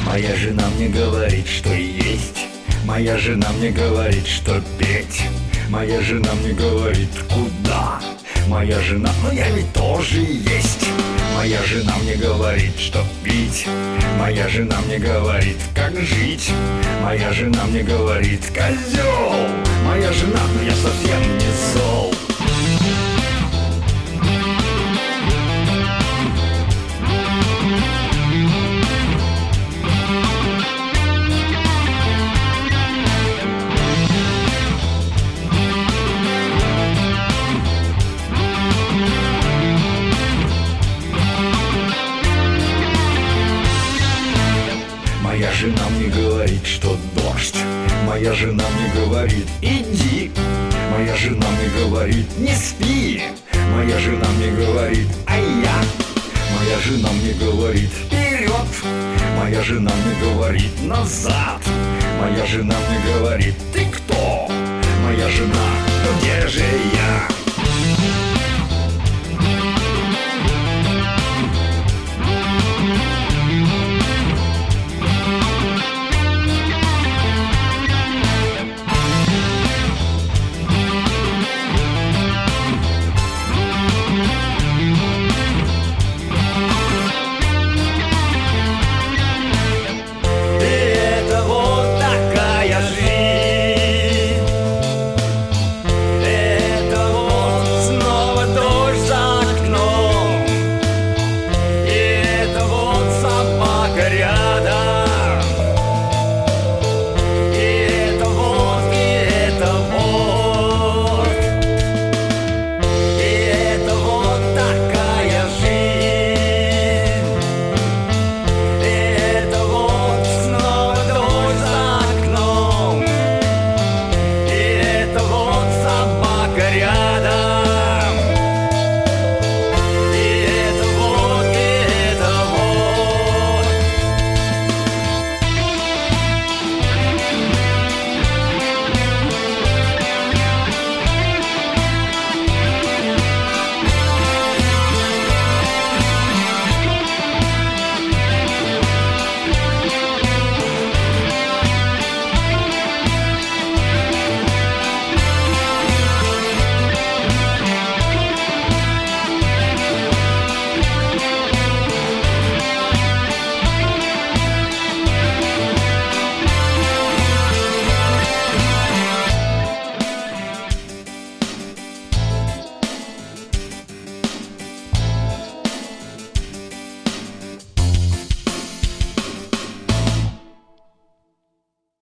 Моя жена мне говорит, что есть. Моя жена мне говорит, что петь. Моя жена мне говорит, куда. Моя жена, но я ведь тоже есть. Моя жена мне говорит, что пить. Моя жена мне говорит, как жить. Моя жена мне говорит, козел. Моя жена, но я совсем не зол. Моя жена мне говорит, что дождь. Моя жена мне говорит, иди. Моя жена мне говорит, не спи. Моя жена мне говорит, а я. Моя жена мне говорит, вперед. Моя жена мне говорит, назад. Моя жена мне говорит, ты кто? Моя жена, ну где же я?